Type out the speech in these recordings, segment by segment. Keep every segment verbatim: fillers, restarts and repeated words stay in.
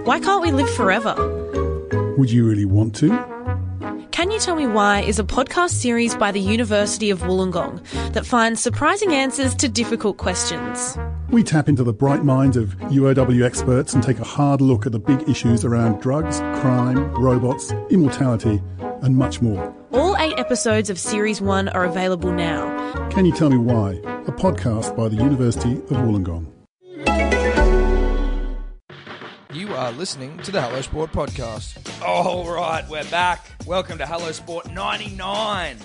Why can't we live forever? Would you really want to? Can You Tell Me Why is a podcast series by the University of Wollongong that finds surprising answers to difficult questions. We tap into the bright minds of U O W experts and take a hard look at the big issues around drugs, crime, robots, immortality, and much more. All eight episodes of Series one are available now. Can You Tell Me Why? A podcast by the University of Wollongong. You are listening to the Hello Sport podcast. All right, we're back. Welcome to Hello Sport ninety-nine.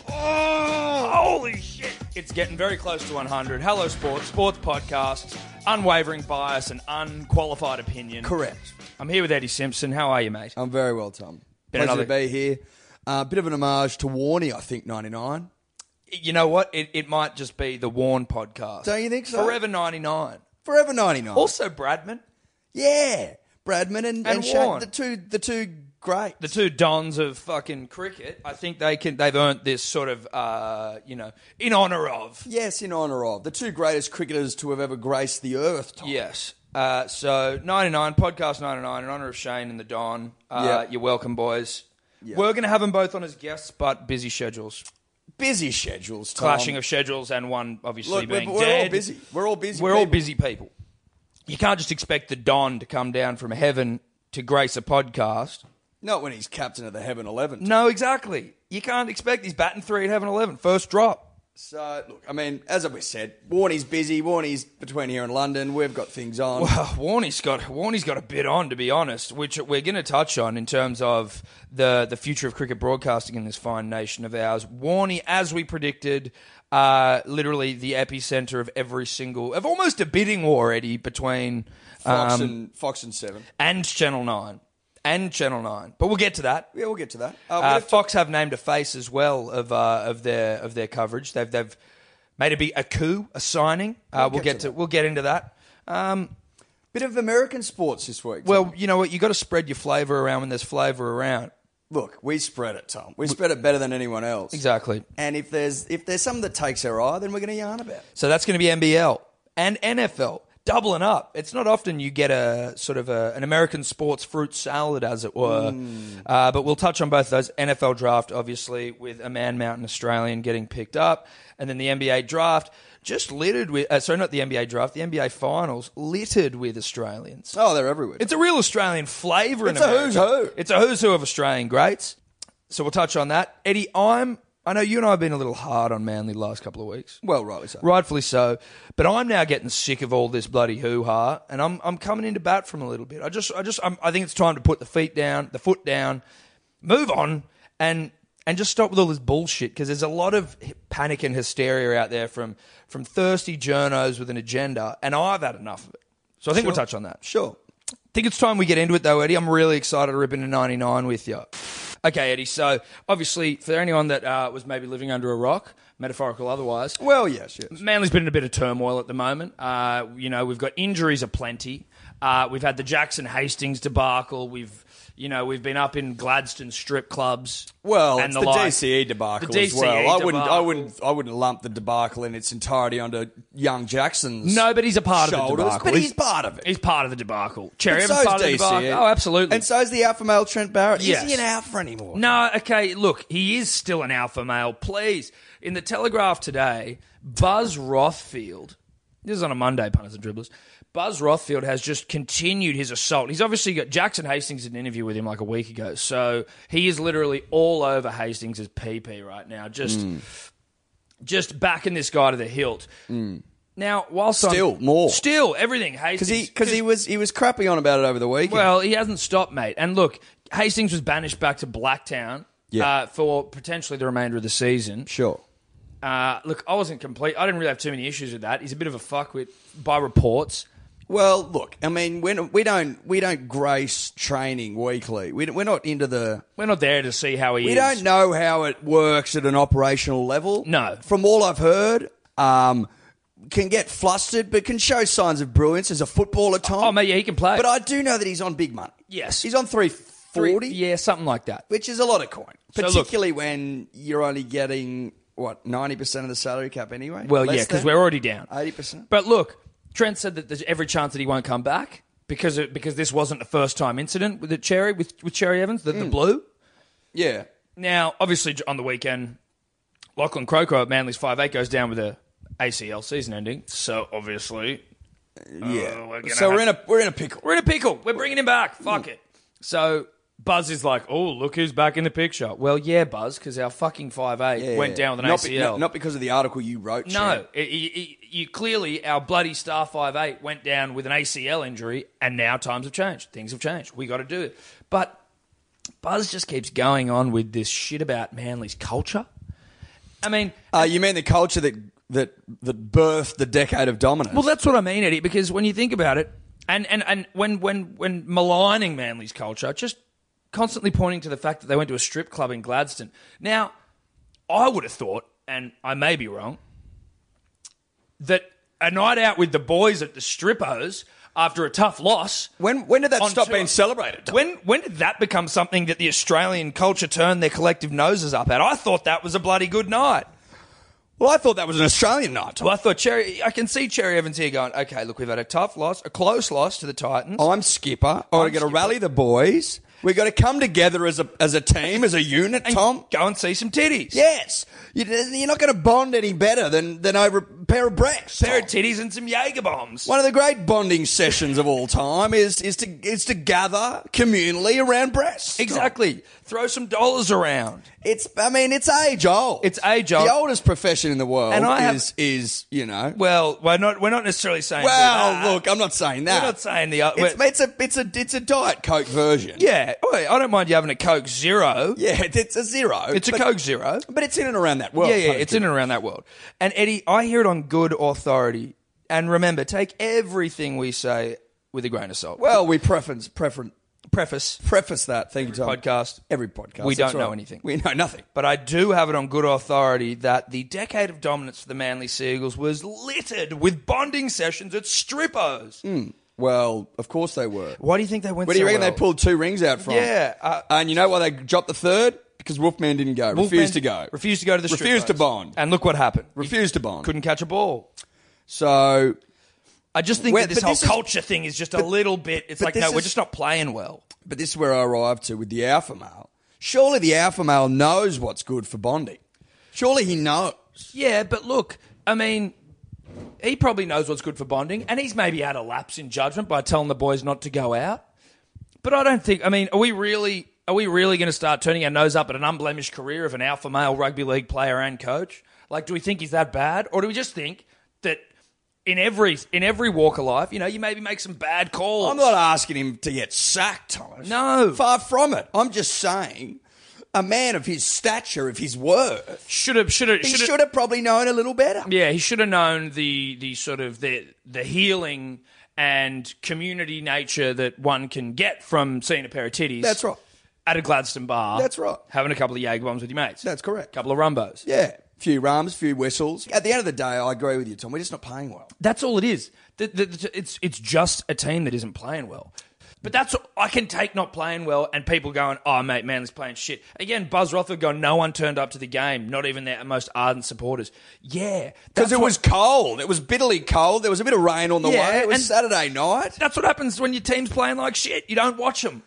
Oh, holy shit. It's getting very close to one hundred. Hello Sport, sports podcast, unwavering bias and unqualified opinion. Correct. I'm here with Eddie Simpson. How are you, mate? I'm very well, Tom. Been Pleasure another- to be here. A uh, bit of an homage to Warney, I think, ninety-nine. You know what? It, it might just be the Warn podcast. Don't you think so? Forever ninety-nine. Forever ninety-nine. Also Bradman. Yeah. Bradman and, And and Shane, Warne. the two, the two greats. The two dons of fucking cricket. I think they can. They've earned this sort of, uh, you know, in honour of. Yes, in honour of. The two greatest cricketers to have ever graced the earth, Tom. Yes. Uh, so, ninety-nine, podcast ninety-nine, in honour of Shane and the Don. Uh, Yeah. You're welcome, boys. Yeah. We're going to have them both on as guests, but busy schedules. Busy schedules, Tom. Clashing of schedules and one obviously Look, we're, being we're dead. all busy. We're all busy We're all people. busy people. You can't just expect the Don to come down from heaven to grace a podcast. Not when he's captain of the Heaven eleven. No, exactly. You can't expect he's batting three at Heaven eleven. First drop. So, look, I mean, as we said, Warney's busy. Warney's between here and London. We've got things on. Well, Warney's got Warney's got a bit on, to be honest, which we're going to touch on in terms of the the future of cricket broadcasting in this fine nation of ours. Warney, as we predicted, uh, literally the epicenter of every single of almost a bidding war, Eddie, between Fox um, and Fox and Seven. and Channel Nine and Channel Nine. But we'll get to that. Yeah, we'll get to that. Uh, Uh, we'll Fox have named a face as well of uh, of their of their coverage. They've they've made it be a coup, a signing. Uh, We'll we'll get get to to that. we'll get into that. Um, Bit of American sports this week. Tom. well, you know what? You got to spread your flavour around when there's flavour around. Look, we spread it, Tom. We spread it better than anyone else. Exactly. And if there's if there's something that takes our eye, then we're going to yarn about it. So that's going to be N B L and N F L doubling up. It's not often you get a sort of a, an American sports fruit salad, as it were. Mm. Uh, but we'll touch on both those. N F L draft, obviously, with a Man Mountain Australian getting picked up, and then the N B A draft just littered with. Uh, sorry, not the N B A draft. The N B A finals littered with Australians. Oh, they're everywhere. It's a real Australian flavour in It's a America. who's who. It's a who's who of Australian greats. So we'll touch on that. Eddie, I'm. I know you and I have been a little hard on Manly the last couple of weeks. well, rightly so. Rightfully so. But I'm now getting sick of all this bloody hoo-ha, and I'm I'm coming into bat from a little bit. I just I just I'm, I think it's time to put the feet down, the foot down, move on, and and just stop with all this bullshit, because there's a lot of panic and hysteria out there from from thirsty journos with an agenda, and I've had enough of it. So I think we'll touch on that. Sure. I think it's time we get into it, though, Eddie. I'm really excited to rip into ninety-nine with you. Okay, Eddie, so obviously for anyone that uh, was maybe living under a rock, metaphorical otherwise, Well, yes, yes. Manly's been in a bit of turmoil at the moment. Uh, you know, we've got injuries aplenty. Uh, we've had the Jackson Hastings debacle. We've, you know, we've been up in Gladstone strip clubs. Well, and it's the the, like. D C E debacle The as D C E well. I wouldn't, I debacle. wouldn't, I wouldn't lump the debacle in its entirety under young Jackson's. No, but he's a part of the shoulders, debacle. but he's part of it. He's part of the debacle. Cherry, And Evans so's part of the D C E. debacle. Oh, absolutely. And so is the alpha male Trent Barrett. Yes. Is he an alpha anymore? No, okay, look, he is still an alpha male. Please. In the Telegraph today, Buzz Rothfield, this is on a Monday, punters and dribblers, Buzz Rothfield has just continued his assault. He's obviously got Jackson Hastings did an interview with him like a week ago, so he is literally all over Hastings' P P right now, just Mm. just backing this guy to the hilt. Now, whilst I'm- Still, more. still everything Hastings Because he, because he was, he was crapping on about it over the weekend. well, he hasn't stopped, mate. And look, Hastings was banished back to Blacktown Yeah. uh, for potentially the remainder of the season. sure. Uh, look, I wasn't complete. I didn't really have too many issues with that. He's a bit of a fuckwit by reports. Well, look, I mean, we we don't we don't grace training weekly. We, we're not into the. We're not there to see how he We is. don't know how it works at an operational level. No. From all I've heard, um, can get flustered, but can show signs of brilliance as a footballer, Tom. Oh, mate, yeah, he can play. But I do know that he's on big money. Yes. He's on three Three- forty, Yeah, something like that. which is a lot of coin, So look- particularly when you're only getting, what, ninety percent of the salary cap anyway? Well, Less yeah, because than? we're already down. eighty percent. But look, Trent said that there's every chance that he won't come back. because it, because this wasn't the first time incident with the Cherry with with Cherry Evans, the, mm. the blue. Yeah. Now, obviously, on the weekend, Lachlan Croker at Manly's five eight goes down with a A C L season ending. So obviously, yeah. Uh, we're so have, we're in a we're in a pickle. We're in a pickle. We're bringing him back. Fuck mm. it. So Buzz is like, oh, look who's back in the picture. Well, yeah, Buzz, because our fucking five eight yeah, went down with an not A C L. Be, not, not because of the article you wrote, No. It, it, you clearly, our bloody star five eight went down with an A C L injury, and now times have changed. Things have changed. We got to do it. But Buzz just keeps going on with this shit about Manly's culture. I mean... Uh, you mean the culture that, that, that birthed the decade of dominance? Well, that's what I mean, Eddie, because when you think about it, and, and, and when, when, when maligning Manly's culture, just... constantly pointing to the fact that they went to a strip club in Gladstone. Now, I would have thought, and I may be wrong, that a night out with the boys at the Strippos after a tough loss... When when did that stop tour, being celebrated, Tom? When when did that become something that the Australian culture turned their collective noses up at? I thought that was a bloody good night. Well, I thought that was an Australian night, Tom. Well, I thought Cherry... I can see Cherry Evans here going, okay, look, we've had a tough loss, a close loss to the Titans. I'm skipper. I'm going to rally the boys... We've got to come together as a as a team, as a unit, and Tom. Go and see some titties. Yes. You're not going to bond any better than, than over a pair of breasts. A pair of titties and some Jaeger bombs. One of the great bonding sessions of all time is is to is to gather communally around breasts. Exactly. Tom. Throw some dollars around. It's I mean, it's age old. It's age old. The oldest profession in the world and I is have, is, you know. Well, we're not we're not necessarily saying Well, that. look, I'm not saying that. We're not saying the it's, it's a it's a it's a Diet Coke version. Yeah. I don't mind you having a Coke Zero. Yeah, it's a zero. It's a but, Coke Zero. But it's in and around that world. Yeah, yeah, it's in and around that world. And Eddie, I hear it on good authority. And remember, take everything we say with a grain of salt. Well, we preference preference preface preface that. Thank you, Tom. Podcast. Every podcast. We don't right. know anything. We know nothing. But I do have it on good authority that the decade of dominance for the Manly Seagulls was littered with bonding sessions at Strippos. Mm. Well, of course they were. Why do you think they went Where do you so reckon well? they pulled two rings out from? Yeah. Uh, and you know why they dropped the third? Because Wolfman didn't go. Wolfman refused to go. Refused to go to the Refused Strippos. to bond. And look what happened. Refused to bond. Couldn't catch a ball. So... I just think Where, that this whole this is, culture thing is just but, a little bit... It's like, no, is, we're just not playing well. But this is where I arrived to with the alpha male. Surely the alpha male knows what's good for bonding. Surely he knows. Yeah, but look, I mean, he probably knows what's good for bonding, and he's maybe had a lapse in judgment by telling the boys not to go out. But I don't think... I mean, are we really... Are we really going to start turning our nose up at an unblemished career of an alpha male rugby league player and coach? Like, do we think he's that bad? Or do we just think that in every in every walk of life, you know, you maybe make some bad calls? I'm not asking him to get sacked, Thomas. No. Far from it. I'm just saying a man of his stature, of his worth, should have should have he should have probably known a little better. Yeah, he should have known the the sort of the the healing and community nature that one can get from seeing a pair of titties. That's right. At a Gladstone bar. That's right. Having a couple of Jaeger bombs with your mates. That's correct. A couple of rumbos. Yeah. Few rums, few whistles. At the end of the day, I agree with you, Tom. We're just not playing well. That's all it is. The, the, the, it's it's just a team that isn't playing well. But that's I can take not playing well and people going, oh, mate, Manly's playing shit. Again, Buzz Rothfield going, no one turned up to the game, not even their most ardent supporters. Yeah. Because it was cold. It was bitterly cold. There was a bit of rain on the yeah, way. It was Saturday night. That's what happens when your team's playing like shit. You don't watch them.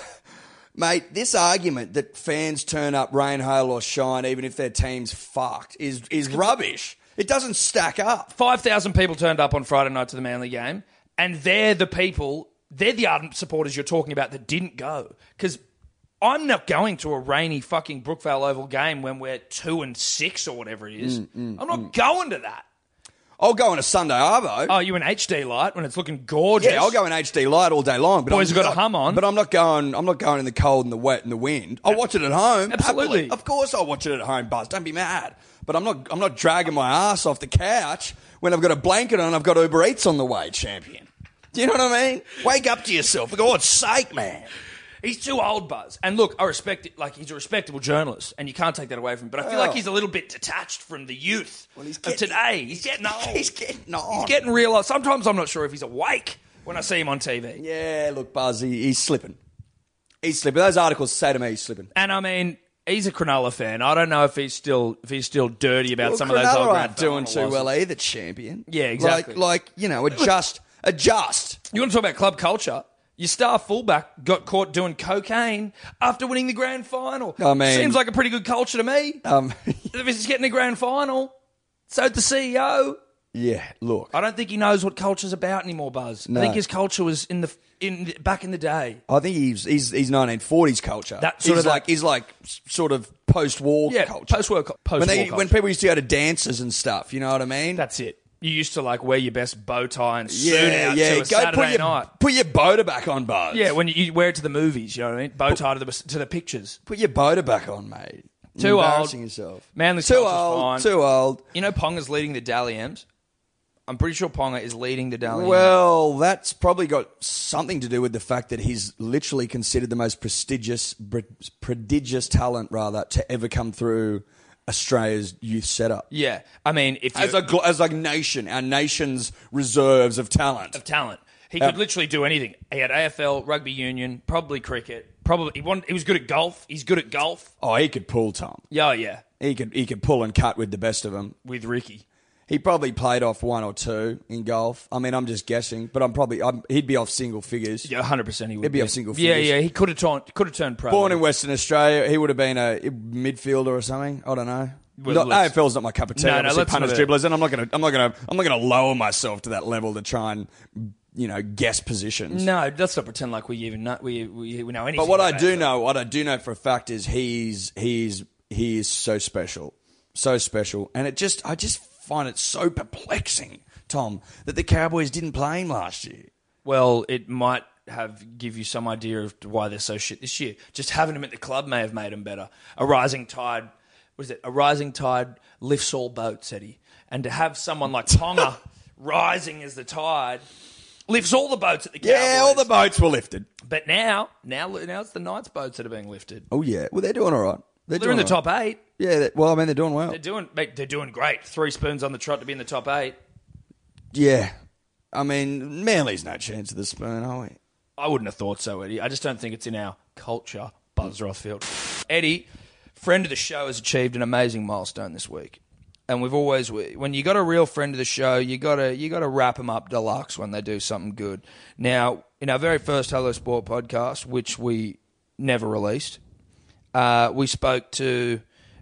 Mate, this argument that fans turn up rain, hail or shine even if their team's fucked is is rubbish. It doesn't stack up. five thousand people turned up on Friday night to the Manly game, and they're the people, they're the ardent supporters you're talking about that didn't go. Because I'm not going to a rainy fucking Brookvale Oval game when we're two and six or whatever it is. Mm, mm, I'm not mm. going to that. I'll go on a Sunday Arvo. Oh, you in H D light when it's looking gorgeous? Yeah, I'll go in H D light all day long. But Boys I'm, have got a hum on. But I'm not going. I'm not going in the cold and the wet and the wind. I'll watch it at home. Absolutely, happily. Of course, I'll watch it at home. Buzz, don't be mad. But I'm not. I'm not dragging my ass off the couch when I've got a blanket on and I've got Uber Eats on the way, champion. Do you know what I mean? Wake up to yourself. For God's sake, man. He's too old, Buzz. And look, I respect it. Like, he's a respectable journalist, and you can't take that away from him. But I feel oh. like he's a little bit detached from the youth well, he's getting, of today. He's getting old. He's getting on. He's getting real. Sometimes I'm not sure if he's awake when I see him on T V. Yeah, look, Buzz, he, he's slipping. He's slipping. Those articles say to me he's slipping. And, I mean, he's a Cronulla fan. I don't know if he's still if he's still dirty about well, some Cronulla of those old aren't doing too losses. well either, champion. Yeah, exactly. Like, like you know, adjust. Adjust. You want to talk about club culture? Your star fullback got caught doing cocaine after winning the grand final. I mean- Seems like a pretty good culture to me. Um, If he's getting a grand final, so'd the C E O. yeah, look. I don't think he knows what culture's about anymore, Buzz. No. I think his culture was in the in back in the day. I think he's he's, he's nineteen forties culture. That sort he's of like that- he's like s- sort of post-war Yeah, culture. post-war, post-war when they culture. when people used to go to dances and stuff, you know what I mean? That's it. You used to like wear your best bow tie and suit yeah, out yeah. to a Go Saturday put your night. put your boater back on, Buzz. Yeah, when you, you wear it to the movies, you know what I mean? Bow tie to the to the pictures. put your boater back on, mate. Too You're old. embarrassing yourself. Manly's too culture's old. fine. Too old. You know Ponga's leading the Dally M's? I'm pretty sure Ponga is leading the Dally M's. Well, that's probably got something to do with the fact that he's literally considered the most prestigious, br- prodigious talent, rather, to ever come through Australia's youth setup. Yeah. I mean, if you As a gl- as a nation, our nation's reserves of talent. of talent, he could Uh, literally do anything. He had A F L, rugby union, probably cricket. Probably he, wanted, he was good at golf. He's good at golf. Oh, he could pull, Tom. Yeah, yeah. He could he could pull and cut with the best of them. With Ricky. He probably played off one or two in golf. I mean, I'm just guessing, but I'm probably I'm, he'd be off single figures. Yeah, one hundred percent he would He'd be off single Yeah, figures. yeah. He could have turned, could have turned pro. Born in Western Australia, he would have been a midfielder or something. I don't know. Well, Not- let's- A F L's not my cup of tea. No, no, Obviously, let's punters, not- dribblers, and I'm not going to. I'm not going to. I'm not going to lower myself to that level to try and, you know, guess positions. No, let's not pretend like we even know, we, we, we know anything. But what I about do it. know, what I do know for a fact is he's he's he is so special, so special, and it just I just find it so perplexing, Tom, that the Cowboys didn't play him last year. Well, it might have give you some idea of why they're so shit this year. Just having him at the club may have made him better. A rising tide, what is it? A rising tide lifts all boats, Eddie. And to have someone like Ponga rising as the tide lifts all the boats at the Cowboys. Yeah, all the boats were lifted. But now, now, now it's the Knights boats that are being lifted. Oh yeah, well they're doing all right. They're, They're in the doing all top eight. right. Yeah, they- well I mean they're doing well. They're doing, mate, they're doing great. Three spoons on the trot to be in the top eight. Yeah, I mean Manly's no chance of the spoon, are we? I wouldn't have thought so, Eddie. I just don't think it's in our culture, Buzz Rothfield. Eddie, friend of the show, has achieved an amazing milestone this week. And we've always, when you got a real friend of the show, you gotta you gotta wrap them up deluxe when they do something good. Now, in our very first Hello Sport podcast, which we never released, uh, we spoke to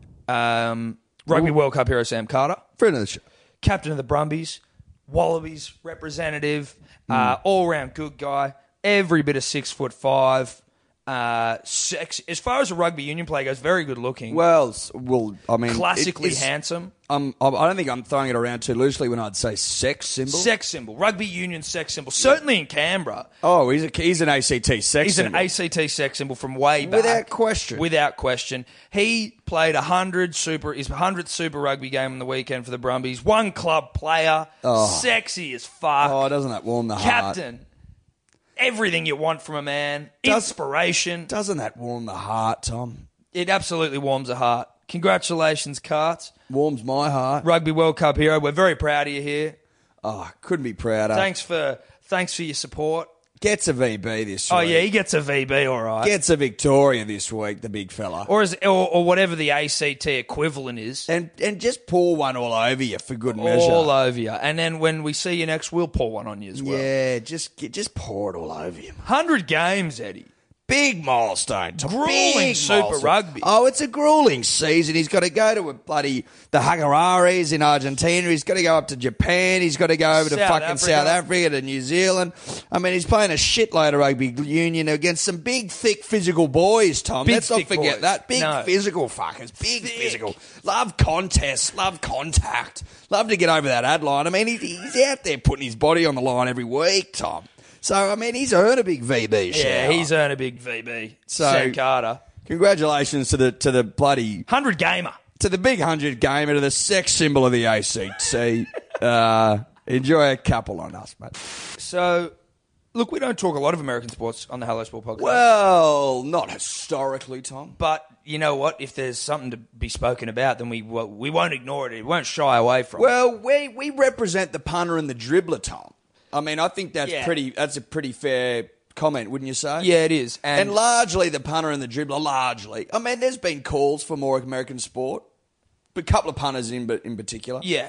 um, Rugby World Cup hero Sam Carter, Friend of the show. captain of the Brumbies, Wallabies representative, uh, all round good guy, every bit of six foot five. Uh, sex, as far as a rugby union player goes, very good looking. Well, s- well, I mean, classically it is- handsome. Um, I I don't think I'm throwing it around too loosely when I'd say sex symbol. Sex symbol. Rugby union sex symbol. Certainly in Canberra. Oh, he's a, he's an A C T sex He's symbol. an A C T sex symbol from way back. Without question. Without question. He played a hundred super his hundredth super rugby game on the weekend for the Brumbies. One club player. Sexy as fuck. Oh, doesn't that warm the heart? Captain. Everything you want from a man. Does- Inspiration. Doesn't that warm the heart, Tom? It absolutely warms the heart. Congratulations, Carts. Warms my heart. Rugby World Cup hero. We're very proud of you here. Oh, couldn't be prouder. Thanks for thanks for your support. Gets a V B this Oh week. yeah, he gets a V B, all right. Gets a Victoria this week, the big fella. or is or, or whatever the A C T equivalent is. and and just pour one all over you for good measure. All over you. And then when we see you next, we'll pour one on you as well. Yeah, just get, just pour it all over you. one hundred games, Eddie. Big milestone. Tom. Grueling Big Super milestone. Rugby. Oh, it's a grueling season. He's got to go to a bloody the Hagararis in Argentina. He's got to go up to Japan. He's got to go over to South fucking Africa. South Africa, to New Zealand. I mean, he's playing a shitload of rugby union against some big, thick, physical boys, Tom. Big, Let's not thick forget boys. that. Big No. physical fuckers. Big Thick. physical. Love contests. Love contact. Love to get over that ad line. I mean, he's, he's out there putting his body on the line every week, Tom. So, I mean, he's earned a big V B share. Yeah, he's earned a big V B. So- Sam Carter. Congratulations to the to the bloody one hundred gamer. to the big hundred gamer, to the sex symbol of the A C T. uh, enjoy a couple on us, mate. So, look, we don't talk a lot of American sports on the Hello Sport podcast. Well, not historically, Tom. But you know what? If there's something to be spoken about, then we well, we won't ignore it. We won't shy away from it. Well, we we represent the punter and the dribbler, Tom. I mean, I think that's Yeah. pretty. That's a pretty fair comment, wouldn't you say? Yeah, it is. And, And, largely the punter and the dribbler, largely. I mean, there's been calls for more American sport, but a couple of punters in in particular. yeah.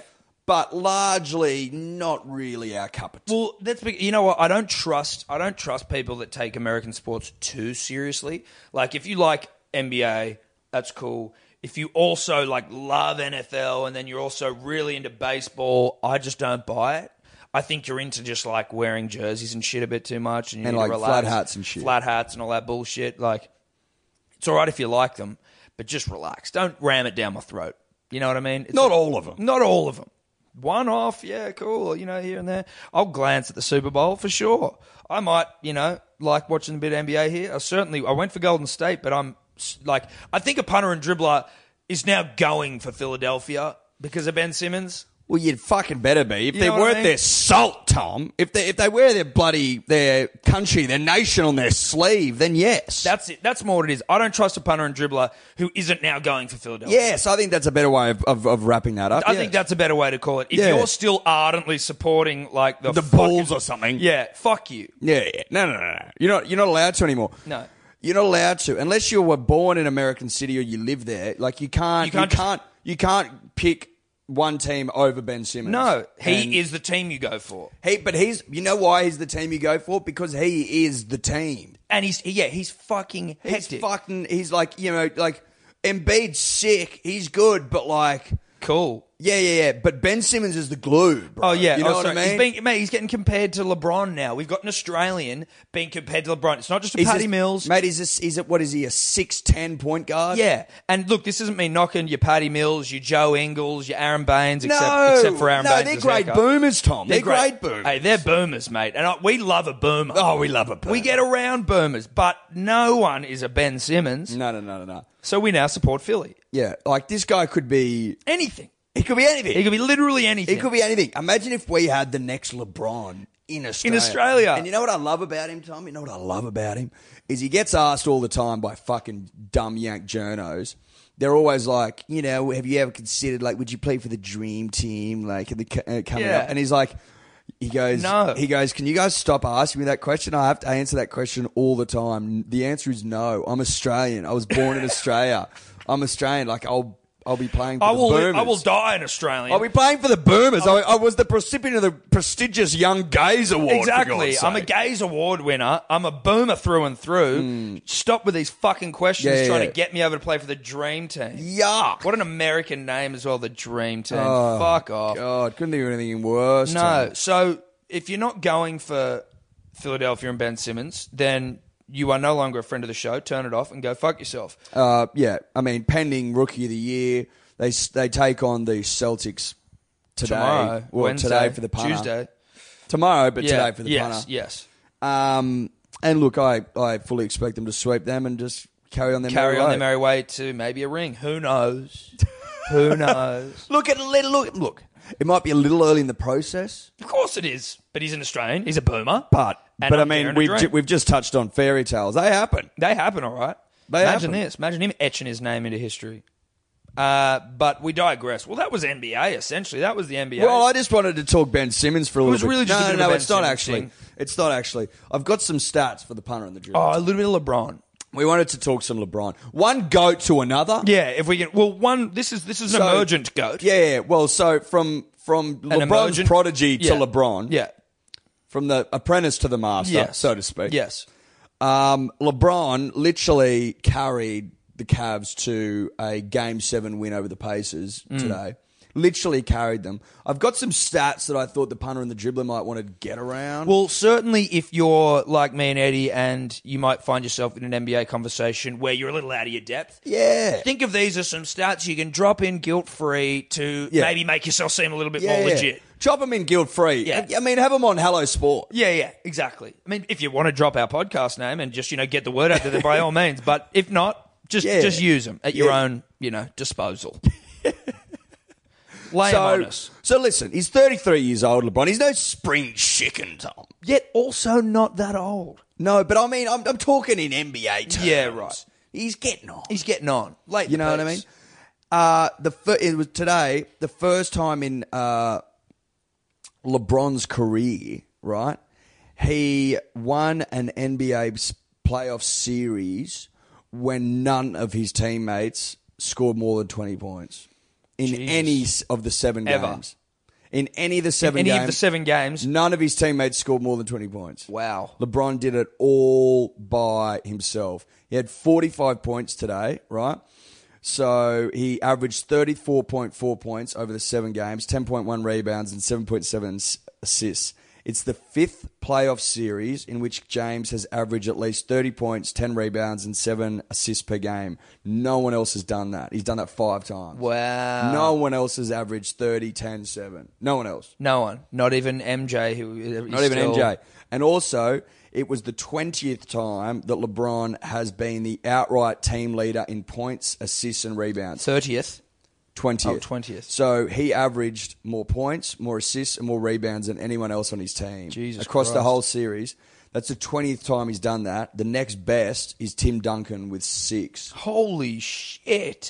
but largely not really our cup of tea. Well, that's be- you know what? I don't trust. I don't trust people that take American sports too seriously. Like, if you like N B A, that's cool. If you also like love N F L and then you're also really into baseball, I just don't buy it. I think you're into just like wearing jerseys and shit a bit too much, and, you And, need like, to relax. flat hats and shit. Flat hats and all that bullshit. Like, it's all right if you like them, but just relax. Don't ram it down my throat. You know what I mean? It's Not all of them. Not all of them. One off, yeah, cool. You know, here and there. I'll glance at the Super Bowl for sure. I might, you know, like watching a bit of N B A here. I certainly, I went for Golden State, but I'm like, I think a punter and dribbler is now going for Philadelphia because of Ben Simmons. Well, you'd fucking better be. If You they're know what I worth mean? their salt, Tom, if they if they wear their bloody, their country, their nation on their sleeve, then yes. That's it. That's more what it is. I don't trust a punter and dribbler who isn't now going for Philadelphia. Yes, I think that's a better way of, of, of wrapping that up. I yes. think that's a better way to call it. If Yeah. you're still ardently supporting like the the fucking- Bulls or something. yeah, fuck you. Yeah, yeah. No, no, no, no. You're not, you're not allowed to anymore. No. You're not allowed to. Unless you were born in American City or you live there. Like, you can't, You can't you just- can't, you can't pick one team over Ben Simmons. No, he And is the team you go for, He, but he's, you know why he's the team you go for? Because he is the team. and he's yeah, he's fucking He's hectic. fucking, he's like, you know, like, Embiid's sick. He's good, but like, Cool. yeah, yeah, yeah. But Ben Simmons is the glue, bro. Oh yeah, You know oh, what sorry. I mean? He's being, mate, he's getting compared to LeBron now. We've got an Australian being compared to LeBron. It's not just a Is Patty this- Mills. Mate, is this, is it, what is he, a six ten point guard? Yeah, and look, this isn't me knocking your Patty Mills, your Joe Ingles, your Aaron Baines, except, No, except for Aaron no, Baines. they're great boomers, Tom. They're, great. boomers. Hey, they're boomers, mate, and I, we love a boomer. Oh, we love a boomer. We get around boomers, but no one is a Ben Simmons. No, no, no, no, no. So we now support Philly. Yeah, like this guy could be. Anything. He could be anything. He could be literally anything. He could be anything. Imagine if we had the next LeBron in Australia. Australia. And you know what I love about him, Tom? You know what I love about him? Is he gets asked all the time by fucking dumb yank journos. They're always like, you know, have you ever considered, like, would you play for the dream team, like, in the, uh, coming Yeah. up? And he's like, he goes, No. He goes, can you guys stop asking me that question? I have to answer that question all the time. The answer is no. I'm Australian. I was born in Australia. I'm Australian. Like, I'll, I'll be playing for I the will. Boomers. I will die an Australian. I'll be playing for the Boomers. I, I was the recipient of the prestigious Young Gays Award. for Exactly. God's I'm a sake. Gaze Award winner. I'm a boomer through and through. Stop with these fucking questions Yeah, yeah, trying yeah. to get me over to play for the Dream Team. Yuck. What an American name as well, the Dream Team. Oh, Fuck off. God, couldn't think of anything worse. No. Tom. So if you're not going for Philadelphia and Ben Simmons, then you are no longer a friend of the show. Turn it off and go fuck yourself. Uh, yeah, I mean, pending Rookie of the Year, they they take on the Celtics today. Tomorrow, well, Wednesday, today for the punter. Tuesday. Tomorrow, but Yeah. today for the yes, punter. Yes. Um, and look, I, I fully expect them to sweep them and just carry on their Carry merry on way. their merry way to maybe a ring. Who knows? Who knows? Look at look, look, look. It might be a little early in the process, Of course it is. But he's an Australian. He's a boomer. but And but I I'm mean, daring to we've dream. ju- we've just touched on fairy tales. They happen. They happen, all right. They Imagine happen. this. Imagine him etching his name into history. Uh, but we digress. Well, that was N B A, essentially. That was the N B A. Well, I just wanted to talk Ben Simmons for a It little was bit. really just no, a bit of no, a no, Ben it's not Simmons actually. thing. It's not actually. I've got some stats for the punter and the dribbler. oh, a little bit of LeBron. We wanted to talk some LeBron. One goat to another. Yeah, if we can. Well, one. This is this is an So- emergent goat. Yeah, yeah. Well, so from from An LeBron's emergent- prodigy to Yeah. LeBron, Yeah. from the apprentice to the master, Yes. so to speak. Yes. Um, LeBron literally carried the Cavs to a Game Seven win over the Pacers Mm. today. Literally carried them. I've got some stats that I thought the punter and the dribbler might want to get around. Well, certainly if you're like me and Eddie and you might find yourself in an N B A conversation where you're a little out of your depth. yeah. Think of these as some stats you can drop in guilt-free to Yeah. maybe make yourself seem a little bit Yeah, more yeah. legit. Chop them in guilt free. Yeah. I mean, have them on Hello Sport. Yeah, yeah, exactly. I mean, if you want to drop our podcast name and just, you know, get the word out there, then by all means. But if not, just Yeah. just use them at your Yeah. own, you know, disposal. Lay 'em on So, us. so listen, he's thirty-three years old, LeBron. He's no spring chicken, Tom. Yet also not that old. No, but I mean, I'm, I'm talking in N B A terms. Yeah, right. He's getting on. He's getting on. Late You know what I mean? Uh, the fir- it was today the first time in uh, LeBron's career, right? He won an N B A s- playoff series when none of his teammates scored more than twenty points in Jeez. any s- of the seven Ever. games. In any of the seven Any games, of the seven games. none of his teammates scored more than twenty points. Wow. LeBron did it all by himself. He had forty-five points today, right? So he averaged thirty-four point four points over the seven games, ten point one rebounds, and seven point seven assists. It's the fifth playoff series in which James has averaged at least thirty points, ten rebounds, and seven assists per game. No one else has done that. He's done that five times. Wow. No one else has averaged thirty, ten, seven. No one else. No one. Not even M J. Who Not even M J. And also, it was the twentieth time that LeBron has been the outright team leader in points, assists, and rebounds. thirtieth. twentieth. Oh, twentieth. So he averaged more points, more assists, and more rebounds than anyone else on his team. Jesus Across the Christ. whole series. That's the twentieth time he's done that. The next best is Tim Duncan with six. Holy shit.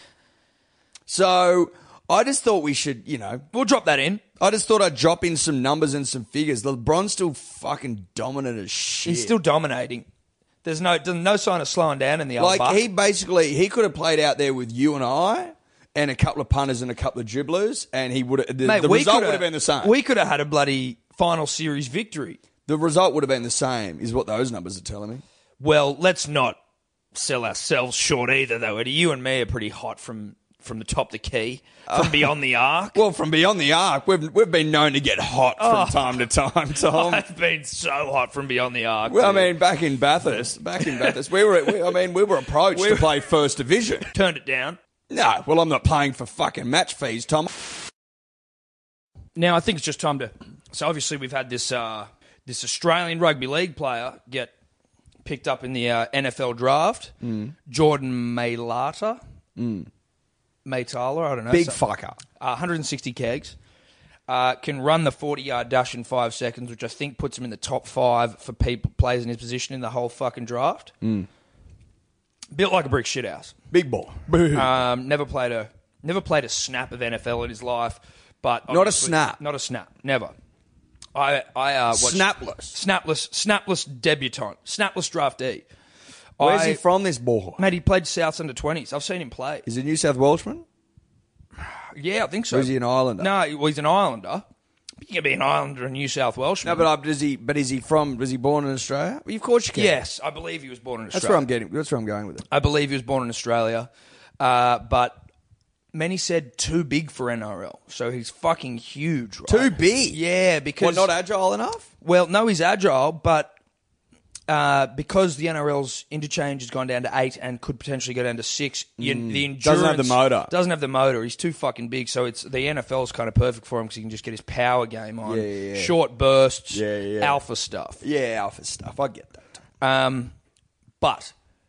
So I just thought we should, you know, We'll drop that in. I just thought I'd drop in some numbers and some figures. LeBron's still fucking dominant as shit. He's still dominating. There's no there's no sign of slowing down in the old Like, buck. he basically, he could have played out there with you and I and a couple of punters and a couple of dribblers, and he would have, the, Mate, the we result coulda- would have been the same. We could have had a bloody final series victory. The result would have been the same, is what those numbers are telling me. Well, let's not sell ourselves short either, though, Eddie. You and me are pretty hot from, from the top of the key, from beyond the arc. Well, from beyond the arc, we've we've been known to get hot from Oh. time to time, Tom. I've been so hot from beyond the arc. Well, I dude. mean, back in Bathurst, back in Bathurst, we were. We, I mean, we were approached to play First Division. Turned it down. No, well, I'm not paying for fucking match fees, Tom. Now, I think it's just time to... So, obviously, we've had this uh, this Australian rugby league player get picked up in the uh, N F L draft. Mm. Jordan Mailata. Mm. Maytala, I don't know. Big so- fucker. Uh, one hundred sixty kegs. Uh, can run the forty-yard dash in five seconds, which I think puts him in the top five for people players in his position in the whole fucking draft. Mm. Built like a brick shithouse. Big boy. Um, never played a never played a snap of N F L in his life, but Not a obviously- snap. Not a snap. Never. I I uh, watched Snapless. snapless, snapless debutant, snapless draftee. Where's I, he from, this boy? Mate, he played Souths under twenties. I've seen him play. Is he New South Welshman? Yeah, I think so. Or is he an Islander? No, well, he's an Islander. You can be an Islander and New South Welshman. No, but uh, does he? But is he from? Was he born in Australia? Well, of course you can. Yes, I believe he was born in That's Australia. where I'm getting. That's where I'm going with it. I believe he was born in Australia, uh, but many said too big for N R L. So he's fucking huge, right? Too big. Yeah, because What? Not agile enough? well, no, he's agile, but uh, because the N R L's interchange has gone down to eight and could potentially go down to six, you, the endurance Doesn't have the motor. Doesn't have the motor. He's too fucking big. So it's the N F L's kind of perfect for him because he can just get his power game on, Yeah, yeah, yeah. short bursts, Yeah, yeah. alpha stuff. Yeah, alpha stuff. I get that. Um, but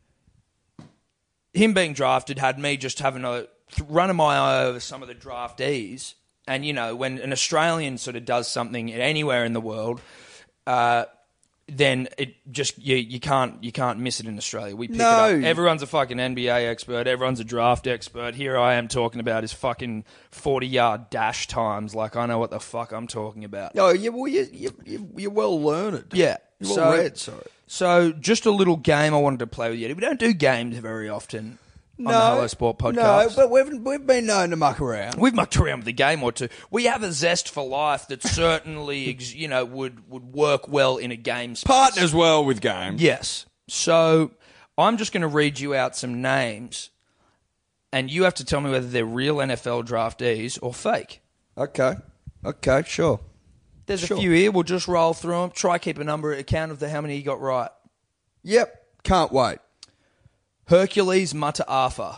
him being drafted had me just having a th- running my eye over some of the draftees, and you know when an Australian sort of does something anywhere in the world, uh, then it just you you can't you can't miss it in Australia. We pick No. it up. Everyone's a fucking N B A expert. Everyone's a draft expert. Here I am talking about his fucking forty yard dash times. Like I know what the fuck I'm talking about. No, you, well, you, you, you, you're well learned. Yeah. You're well So- read, sorry. So, just a little game I wanted to play with you. We don't do games very often on the Hello Sport podcast. No, but we've, we've been known to muck around. We've mucked around with a game or two. We have a zest for life that certainly, ex- you know, would, would work well in a game space. Partners well with games. Yes. So, I'm just going to read you out some names, and you have to tell me whether they're real N F L draftees or fake. Okay. Okay, sure. There's Sure. a few here. We'll just roll through them. Try keep a number account of the how many you got right. Yep. Can't wait. Hercules Mataafa.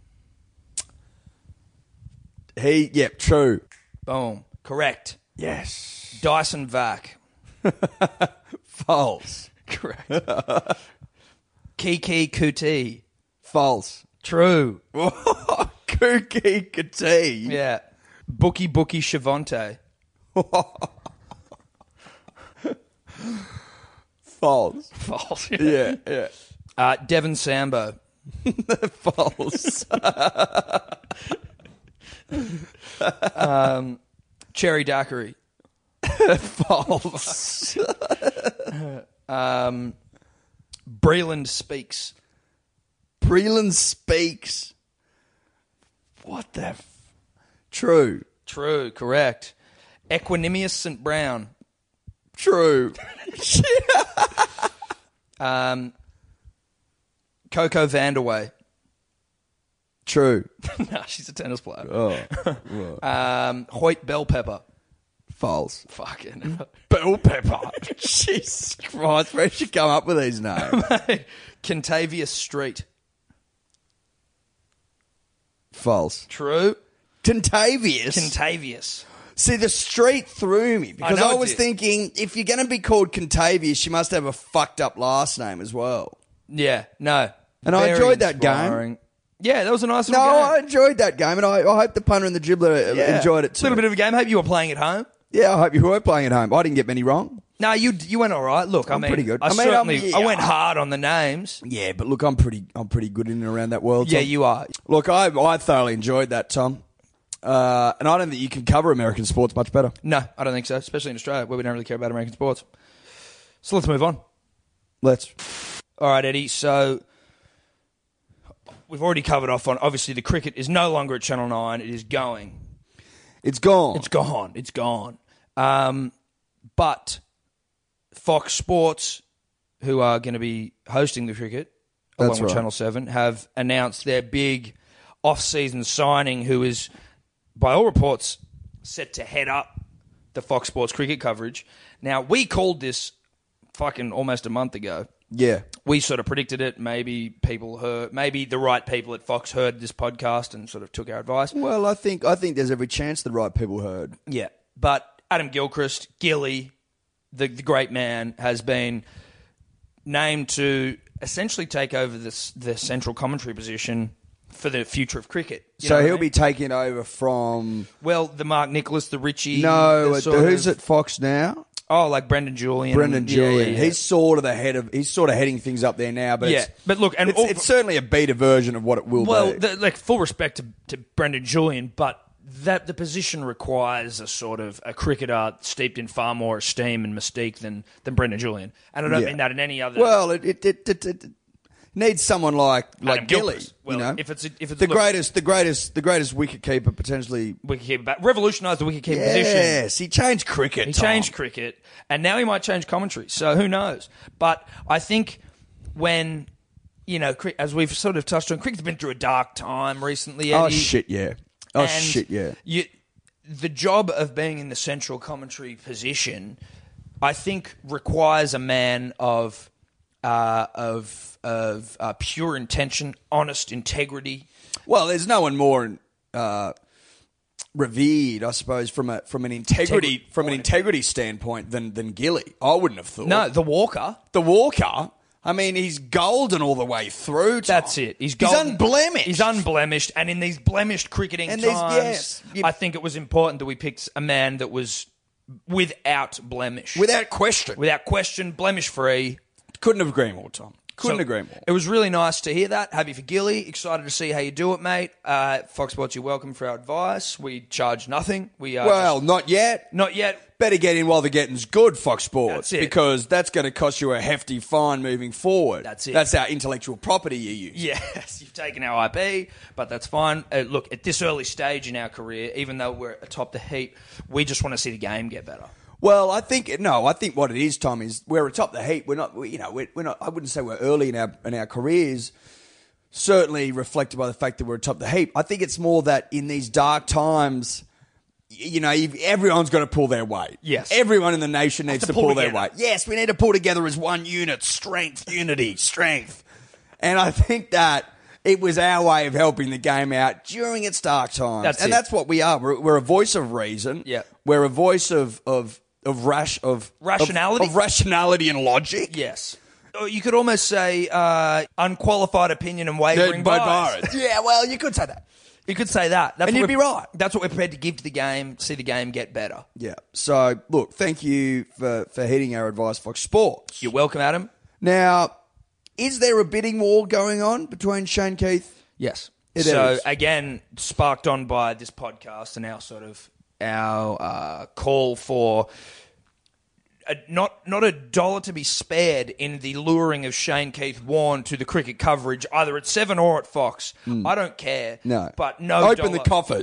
He, yep, true. Boom. Correct. Yes. Dyson Vac. False. Correct. Kiki Kuti. False. True. Kooky Kati. Yeah. Bookie Bookie Shavonte. False. False. Yeah, yeah. Uh, Devon Sambo. False. Um, Cherry Daiquiri. False. Um, Breland Speaks. Breland Speaks. What the f- True. True. Correct. Equanimous Saint Brown. True. Um, Coco Vandaway. True. No, she's a tennis player. Oh. Um, Hoyt Bell Pepper. False. Fucking Bell Pepper. Jesus Christ, where did you come up with these names? Contavious Street. False. True. Contavious. Contavious. See, the street threw me because I know I, it was did. thinking if you're going to be called Contavious, you must have a fucked up last name as well. Yeah, no. And I Very enjoyed that game. inspiring. Yeah, that was a nice No, little game. I enjoyed that game, and I, I hope the punter and the dribbler Yeah. enjoyed it A too. little bit of a game. Hope you were playing at home. Yeah, I hope you were playing at home. I didn't get many wrong. No, you you went all right. Look, I I'm mean, pretty good. I, I mean, I'm- certainly yeah. I went hard on the names. Yeah, but look, I'm pretty I'm pretty good in and around that world. Yeah, Tom. you are. Look, I I thoroughly enjoyed that, Tom. Uh, and I don't think you can cover American sports much better. No, I don't think so. Especially in Australia, where we don't really care about American sports. So let's move on. Let's. All right, Eddie. So we've already covered off on. Obviously, the cricket is no longer at Channel Nine. It is going. It's gone. It's gone. It's gone. Um, but Fox Sports, who are going to be hosting the cricket along That's with right. Channel seven, have announced their big off-season signing, who is, by all reports, set to head up the Fox Sports cricket coverage. Now, we called this fucking almost a month ago. Yeah. We sort of predicted it. Maybe people heard, maybe the right people at Fox heard this podcast and sort of took our advice. Well, I think I think there's every chance the right people heard. Yeah, but Adam Gilchrist, Gilly, the, the great man, has been named to essentially take over this the central commentary position for the future of cricket. You know So what I he'll mean? be taking over from. Well, the Mark Nicholas, the Richie. No, the at- sort who's of- at Fox now? Oh, like Brendan Julian. Brendan Yeah, Julian. yeah, yeah. He's sort of the head of. He's sort of heading things up there now. But Yeah, it's, but look, and it's, all- it's certainly a beta version of what it will Well, be. the, like full respect to, to Brendan Julian, but that the position requires a sort of a cricketer steeped in far more esteem and mystique than than Brendan Julian, and I don't Yeah. mean that in any other. Well, it it, it, it, it needs someone like like Adam Gilly. Gilchrist. Well, you know, if it's a- if it's the look- greatest, the greatest, the greatest wicket keeper potentially. wicketkeeper back, revolutionised the wicketkeeper position. Yes, he changed cricket. He Tom. changed cricket, and now he might change commentary. So who knows? But I think when you know, cri- as we've sort of touched on, cricket's been through a dark time recently. Oh Eddie. shit! Yeah. Oh And shit! Yeah. You, the job of being in the central commentary position, I think, requires a man of uh, of of uh, pure intention, honest integrity. Well, there's no one more uh, revered, I suppose, from a from an integrity Integri- from an integrity standpoint than than Gilly. I wouldn't have thought. No, the Walker. the Walker. I mean, he's golden all the way through. Tom. That's it. He's, he's golden. unblemished. He's unblemished, and in these blemished cricketing And these- times, yes, you- I think it was important that we picked a man that was without blemish, without question. without question, blemish free. Couldn't have agreed more, Tom. Couldn't So agree more. It was really nice to hear that. Happy for Gilly. Excited to see how you do it, mate. Uh, Fox Sports, you're welcome for our advice. We charge nothing. We are Well, just- not yet. not yet. Better get in while the getting's good, Fox Sports. That's it. Because that's going to cost you a hefty fine moving forward. That's it. That's our intellectual property you use. Yes, you've taken our I P, but that's fine. Uh, look, at this early stage in our career, even though we're atop the heat, we just want to see the game get better. Well, I think no. I think what it is, Tom, is we're atop the heat. We're not, we, you know, we're, we're not. I wouldn't say we're early in our in our careers. Certainly reflected by the fact that we're atop the heat. I think it's more that in these dark times, y- you know, you've, everyone's got to pull their weight. Yes. everyone in the nation needs to to pull pull, their together. weight. Yes, we need to pull together as one unit. Strength, unity, strength. And I think that it was our way of helping the game out during its dark times. That's and it. that's what we are. We're, we're a voice of reason. Yeah. We're a voice of of of rash of Rationality? of, of rationality and logic. Yes. Or you could almost say uh, unqualified opinion and wavering By bias. Byron. Yeah, well, you could say that. You could say that. That's And what you'd be we're- right. That's what we're prepared to give to the game, see the game get better. Yeah. So, look, thank you for, for heeding our advice, Fox Sports. You're welcome, Adam. Now, is there a bidding war going on between Shane Keith? Yes. It so, is. again, sparked on by this podcast and our sort of our uh, call for a, not not a dollar to be spared in the luring of Shane Keith Warne to the cricket coverage, either at Seven or at Fox. I don't care. No. But no Open dollar. the coffers.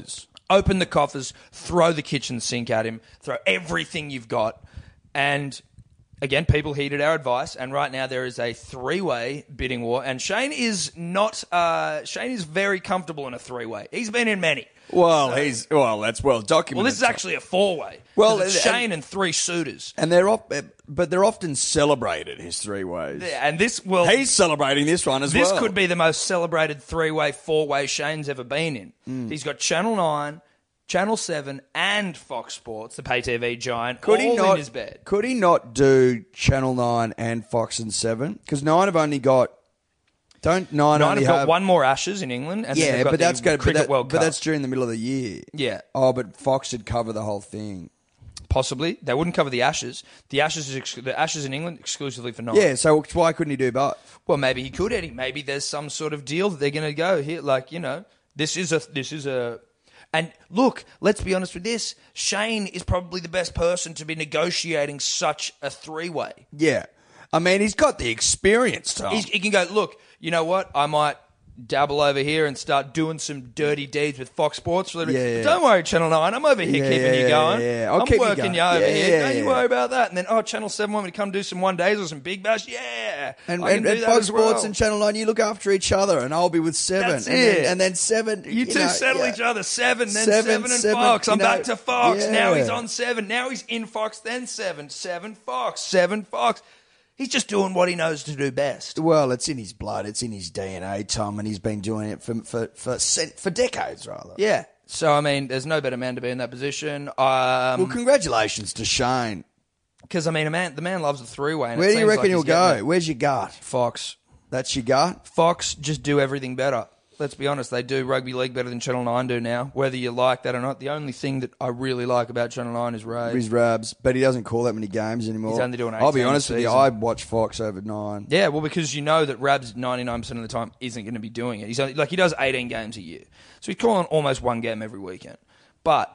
Open the coffers, throw the kitchen sink at him, throw everything you've got. And again, people heeded our advice, and right now there is a three-way bidding war. And Shane is not. Uh, Shane is very comfortable in a three-way. He's been in many. Well, So- he's well. That's well documented. Well, this is actually a four-way. Well, 'Cause it's and- Shane and three suitors. and they're off, but they're often celebrated. His three ways. Yeah, and this will. He's celebrating this one as This well. could be the most celebrated three-way, four-way Shane's ever been in. Mm. He's got Channel nine, Channel seven, and Fox Sports, the pay T V giant, Could all he not? in his bed. Could he not do Channel Nine and Fox and Seven? Because Nine have only got. Don't Nine, Nine only have got have one more Ashes in England, and then Yeah, they've got but the that's good. But, Cricket that, World but Cup. that's during the middle of the year. Yeah. Oh, but Fox should cover the whole thing. Possibly. They wouldn't cover the Ashes. The Ashes is ex- the Ashes in England exclusively for Nine. Yeah. So why couldn't he do both? Well, maybe he could, Eddie. Maybe there's some sort of deal that they're going to go here. Like, you know, this is a this is a. And look, let's be honest with this. Shane is probably the best person to be negotiating such a three-way. Yeah. I mean, he's got the experience, Tom. He's, he can go, look, you know what? I might dabble over here and start doing some dirty deeds with Fox Sports for a little bit. Yeah, yeah. Don't worry, Channel nine. I'm over here Yeah, keeping yeah, you going. yeah, yeah. I'll I'm keep you working going. you, over Yeah, here. yeah, Don't you yeah. worry about that. And then, oh, Channel seven want me to come do some one days or some big bash. Yeah. and I can and, do and that Fox as well. Sports and Channel Nine, you look after each other, and I'll be with Seven. That's and, it. Then, and then Seven. You two know, settle yeah. each other. Seven, then Seven, seven, and seven, Fox. you I'm know, back to Fox. Now yeah. he's on seven. Now he's in Fox, then seven. Seven, Fox. Seven, Fox. He's just doing what he knows to do best. Well, it's in his blood. It's in his D N A, Tom, and he's been doing it for for for, cent- for decades, rather. Yeah. So, I mean, there's no better man to be in that position. Well, Um, congratulations to Shane. Because, I mean, a man, the man loves a three-way. and Where it do you seems reckon like he'll he's getting go? it. Where's your gut? Fox. That's your gut? Fox just do everything better. Let's be honest, they do rugby league better than Channel nine do now, whether you like that or not. The only thing that I really like about Channel nine is Ray. His Rabs, but he doesn't call that many games anymore. He's only doing I'll be eighteen honest with you, season. I watch Fox over nine. Yeah, well, because you know that Rabs ninety-nine percent of the time isn't going to be doing it. He's only, like, he does eighteen games a year. So he's calling almost one game every weekend. But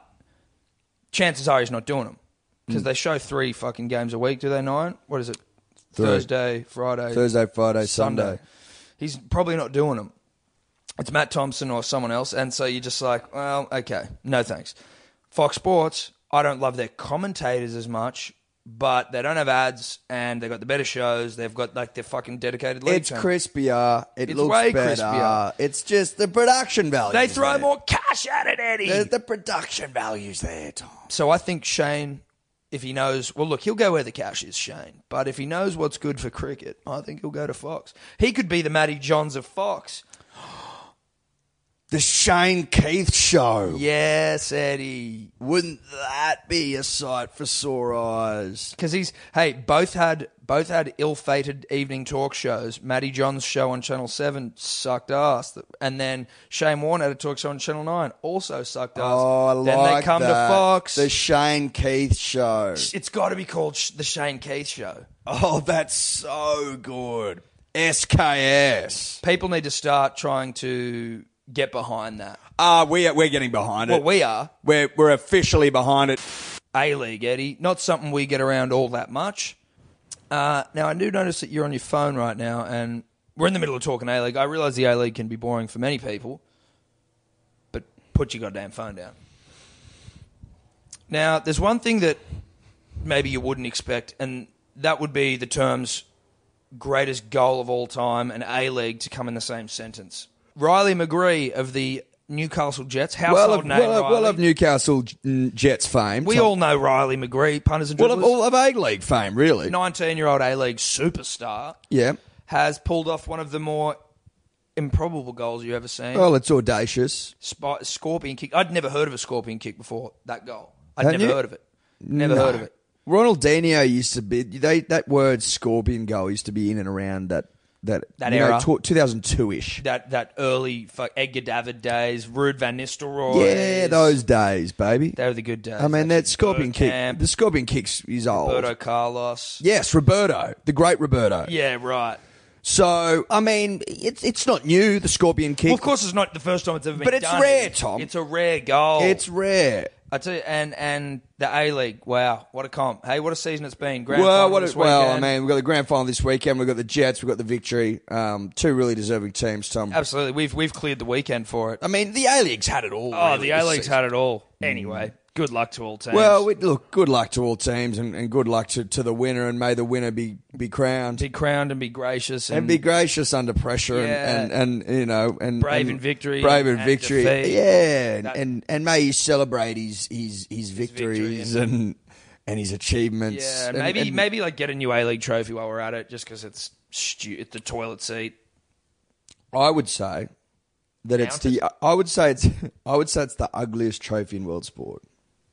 chances are he's not doing them. Because they show three fucking games a week, do they, nine? What is it? Three. Thursday, Friday. Thursday, Friday, Sunday. Sunday. He's probably not doing them. It's Matt Thompson or someone else, and so you're just like, well, okay, no thanks. Fox Sports, I don't love their commentators as much, but they don't have ads, and they've got the better shows. They've got like their fucking dedicated league It's channel. crispier. It It's looks way better. crispier. It's just the production value. They throw more cash at it, Eddie. The, the production value's there, Tom. So I think Shane, if he knows, well, look, he'll go where the cash is, Shane. But if he knows what's good for cricket, I think he'll go to Fox. He could be the Matty Johns of Fox. The Shane Keith Show. Yes, Eddie. Wouldn't that be a sight for sore eyes? Because he's, hey, both had both had ill-fated evening talk shows. Matty John's show on Channel seven sucked ass. And then Shane Warne had a talk show on Channel nine, also sucked ass. Oh, I then like they come that. to Fox. The Shane Keith Show. It's got to be called sh- the Shane Keith Show. Oh, that's so good. S K S. People need to start trying to get behind that. Ah, we are, we're getting behind it. Well, we are. We're, we're officially behind it. A-League, Eddie. Not something we get around all that much. Uh, now, I do notice that you're on your phone right now, and we're in the middle of talking A-League. I realise the A-League can be boring for many people, but put your goddamn phone down. Now, there's one thing that maybe you wouldn't expect, and that would be the terms greatest goal of all time and A-League to come in the same sentence. Riley McGree of the Newcastle Jets, household Well, of, name well, of, Riley. well of Newcastle Jets fame. We Tom. all know Riley McGree, punters and Well, dribblers. of, all of A-League fame, really. nineteen-year-old A-League superstar, Yeah. has pulled off one of the more improbable goals you've ever seen. Well, it's audacious. Sp- scorpion kick. I'd never heard of a scorpion kick before, that goal. I'd Hadn't never you? heard of it. Never No. heard of it. Ronaldinho used to be they that word scorpion goal used to be in and around that that That you know, era. two thousand two ish. That that early fuck, Edgar David days, Ruud van Nistelrooy. Yeah, those days, baby. They were the good days. I mean, that scorpion kick. Bergkamp, The scorpion kicks is old. Roberto Carlos. Yes, Roberto, the great Roberto. Yeah, right. So, I mean, it's it's not new, the scorpion kick. Well, of course, it's not the first time it's ever been But it's done. rare, Tom. It's a rare goal. It's rare. I tell you, and and the A League. Wow, what a comp! Hey, what a season it's been. Grand well, final what this a, well, I weekend. mean, we've got the grand final this weekend. We've got the Jets. We've got the Victory. Um, two really deserving teams, Tom. Absolutely, we've we've cleared the weekend for it. I mean, the A League's had it all. Oh, really the A this League's season. had it all. Anyway, good luck to all teams. Well, we, look, good luck to all teams, and, and good luck to, to the winner, and may the winner be, be crowned. be crowned and be gracious and, And be gracious under pressure, Yeah. and, and, and you know, and brave and in victory, brave in and victory, defeat. yeah, and, That- and and may he celebrate his his, his victories victory and and his achievements. yeah, and, maybe and maybe like get a new A League trophy while we're at it, just because it's stu- it's the toilet seat. I would say that it's the I would say it's I would say it's the ugliest trophy in world sport.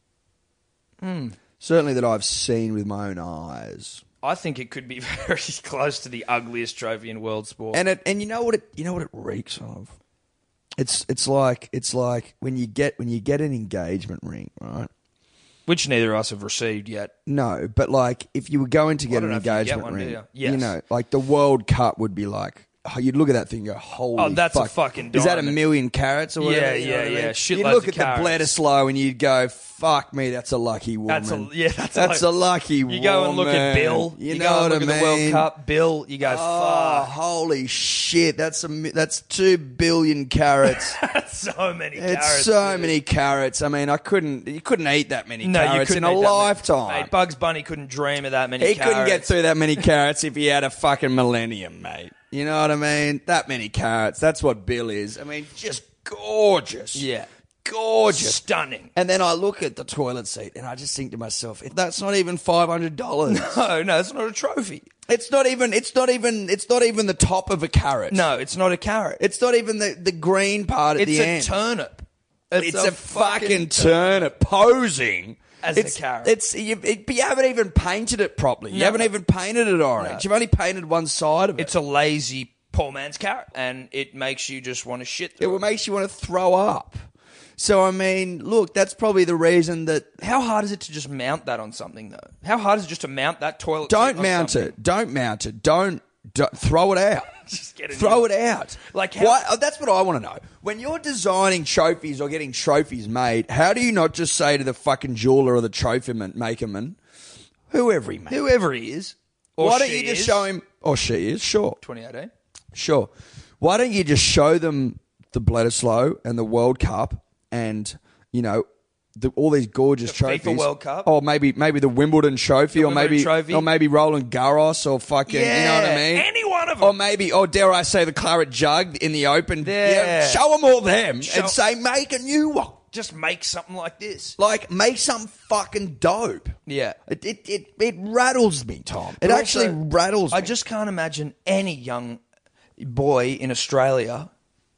Hmm. Certainly that I've seen with my own eyes. I think it could be very close to the ugliest trophy in world sport. And it and you know what it you know what it reeks of? It's it's like it's like when you get when you get an engagement ring, right? Which neither of us have received yet. No, but like if you were going to get don't an know if you get engagement one, do ring, you? Yes. you know, like the World Cup would be like, oh, you'd look at that thing and go, holy Oh, that's a fuck. fucking Is that a diamond. million carats or whatever? Yeah, You know yeah, what I mean? yeah. You'd Shitloads look of at carats. the Bledisloe and you'd go, fuck me, that's a lucky woman. That's a yeah. That's, a, That's a lucky woman. You go and look at Bill. You, You, know go and what look I at the mean? World Cup. Bill. You go, Oh, fuck. holy shit! That's a mi- that's two billion carats. That's so many It's carats. so dude. many carats. I mean, I couldn't. You couldn't eat that many No, you carats couldn't in a eat that many- lifetime. Mate, Bugs Bunny couldn't dream of that many He carats. couldn't get through that many carrots if he had a fucking millennium, mate. You know what I mean? That many carrots. That's what Bill is. I mean, just gorgeous. Yeah. Gorgeous. Stunning. And then I look at the toilet seat and I just think to myself, that's not even five hundred dollars. No, no, it's not a trophy. It's not even it's not even it's not even the top of a carrot. No, it's not a carrot. It's not even the, the green part at It's the a end. turnip. It's, a, fucking turnip posing As a it's, carrot. It's you, it, you haven't even painted it properly. You No. haven't even painted it orange. No. You've only painted one side of it. It's a lazy poor man's carrot, and it makes you just want to shit. it through will makes you want to throw up. So I mean, look, that's probably the reason that How hard is it to just mount that on something, though? How hard is it just to mount that toilet? don't seat on mount something? it. Don't mount it. Don't, don't throw it out. Just get a Throw new- it out. Like how- Why, oh, that's what I want to know. When you're designing trophies or getting trophies made, how do you not just say to the fucking jeweler or the trophy man, maker man, whoever he may, Whoever he is, or why don't she you just is, show him? Or she is sure, twenty eighteen. sure. Why don't you just show them the Bledisloe and the World Cup and you know. The, all these gorgeous The trophies, FIFA World Cup. or maybe maybe the Wimbledon trophy, The or Wimbledon maybe trophy. or maybe Roland Garros, or fucking, you know what I mean? Any one of them. Or maybe, or dare I say, the Claret Jug in the Open. Yeah. show them all them Show- and say, make a new one. just make something like this. Like, make something fucking dope. Yeah. It it it, it rattles me, Tom. It But actually also, rattles me. I just can't imagine any young boy in Australia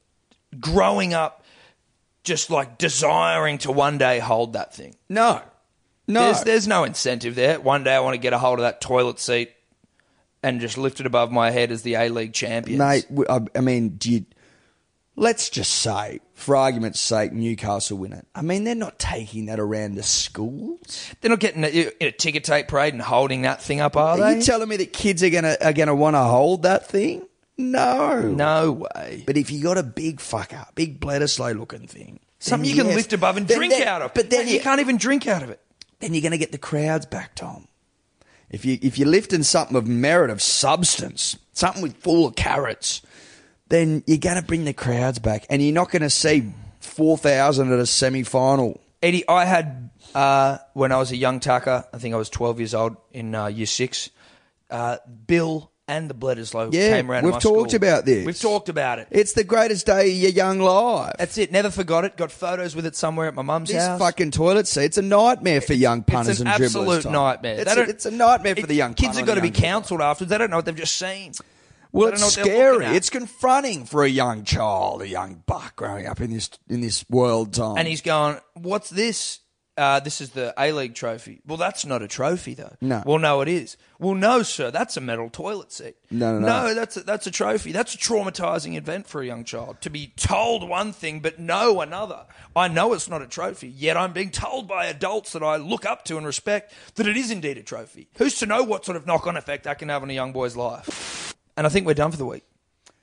growing up just like desiring to one day hold that thing. no, no. There's, there's no incentive there. One day I want to get a hold of that toilet seat and just lift it above my head as the A-League champions. Mate, w- I, I mean, do you, let's just say, for argument's sake, Newcastle win it. I mean, they're not taking that around to schools. They're not getting a, in a ticker tape parade and holding that thing up, are, Are they? you telling me that kids are gonna are gonna want to hold that thing? No, no way. But if you got a big fucker, big Bledisloe looking thing, Something then you can yes. lift above and Then- drink then- out of. But then Mate, you can't even drink out of it. then you're going to get the crowds back, Tom. If you if you're lifting something of merit, of substance, something with full of carrots, then you're going to bring the crowds back, and you're not going to see four thousand at a semi final. Eddie, I had, uh, when I was a young tucker, I think I was twelve years old in uh, year six, uh, Bill and the Bledisloe Yeah, came around to we've my talked school. about this. We've talked about it. It's the greatest day of your young life. That's it. Never forgot it. Got photos with it somewhere at my mum's This house. fucking toilet seat's a nightmare for young punters it's an and dribblers. absolute Tom. nightmare. It's, They a, don't- it's a nightmare for It- the young kids punter have got to and be young dribbler. counselled afterwards. They don't know what they've just seen. Well, They don't it's know what they're scary. looking at. It's confronting for a young child, a young buck growing up in this in this world, Tom. And he's going, what's this? Uh, this is the A-League trophy. Well, that's not a trophy, though. No. Well, no, it is. Well, no, sir, that's a metal toilet seat. No, no, no. No, that's a, that's a trophy. That's a traumatising event for a young child. To be told one thing but know another. I know it's not a trophy, yet I'm being told by adults that I look up to and respect that it is indeed a trophy. Who's to know what sort of knock-on effect that can have on a young boy's life? And I think we're done for the week.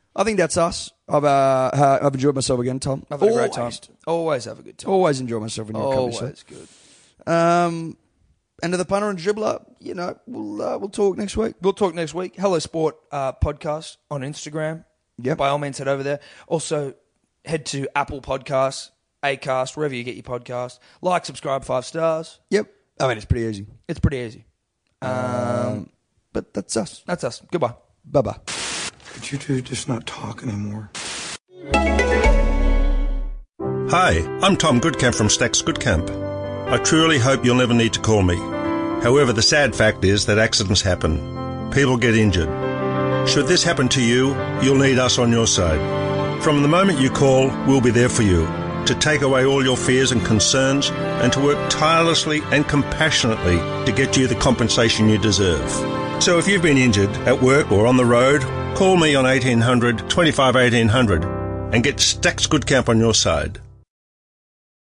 I think that's us. I've uh, ha- I've enjoyed myself again, Tom. I've had a great Always. time. Always have a good time. Always enjoy myself in your company, sir. Always good. Um, and to the punter and dribbler, you know, we'll uh, we'll talk next week. We'll talk next week. Hello Sport uh, podcast on Instagram. Yep. By all means, head over there. Also, head to Apple Podcasts, Acast, wherever you get your podcast. Like, subscribe, five stars. Yep. I mean, it's pretty easy. It's pretty easy. Um, Um, but that's us. that's us. Goodbye. Bye-bye. Could you two just not talk anymore? Hi, I'm Tom Goodcamp from Stacks Goodcamp. I truly hope you'll never need to call me. However, the sad fact is that accidents happen. People get injured. Should this happen to you, you'll need us on your side. From the moment you call, we'll be there for you, to take away all your fears and concerns, and to work tirelessly and compassionately to get you the compensation you deserve. So if you've been injured at work or on the road, call me on eighteen hundred, twenty-five eighteen hundred and get Stacks Goodcamp on your side.